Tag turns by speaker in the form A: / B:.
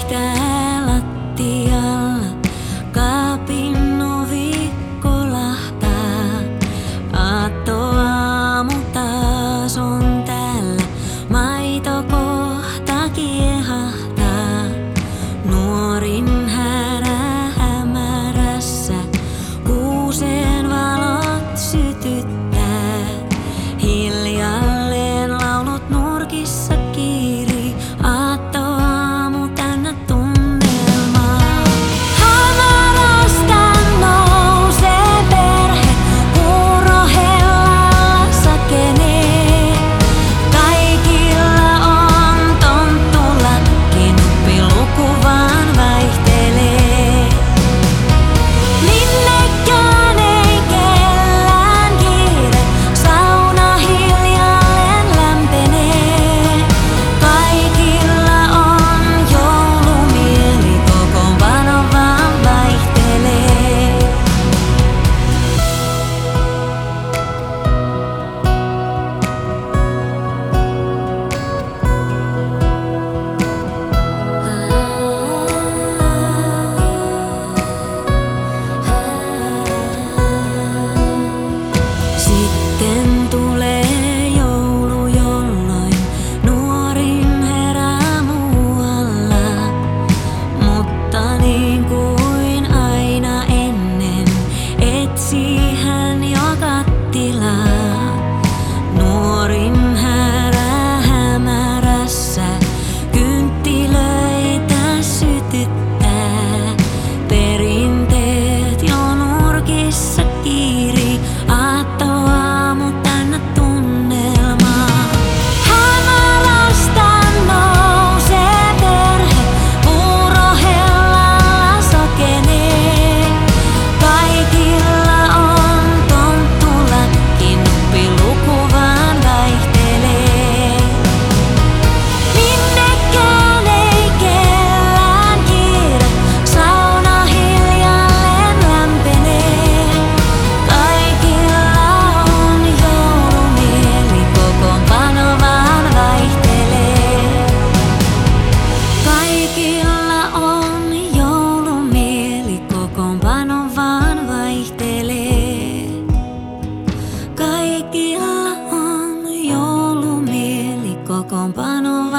A: viihtää lattialla, kaapin ovi kolahtaa. Aattoaamu taas on täällä, maito kohta kiehahtaa. Nuorin härä hämärässä, kuuseen valot sytyttää. Hiljalleen laulut nurkissa kiirii, aattoaamu täynnä tunnelmaa. Hämärästä nousee perhe, puurohellalla sakenee. Kaikilla on tonttulakki, nuppiluku vaan vaihtelee. Minnekään ei kellään kiire, sauna hiljalleen lämpenee. Kaikilla on joulumieli, kokoonpano vaan vaihtelee. Sitten tulee joulu, jolloin nuorin herää muualla. Mutta niin kuin aina ennen, etsii hän jo kattilaa. Nuorin herää hämärässä, kynttilöitä sytyttää. Perinteet jo nurkissa kiirii, aattoaamu täynnä tunnelmaa. Hämärästä nousee perhe, puurohellalla sakenee. Kaikilla on tonttulakki, nuppiluku vaan vaihtelee. Minnekään ei kellään kiire, sauna hiljalleen lämpenee. Kaikilla on joulumieli, kokoonpano vaan vaihtelee. Kaikilla on joulumieli, kokoonpano vaan vaihtelee. Kaikilla on joulumieli, kokoonpano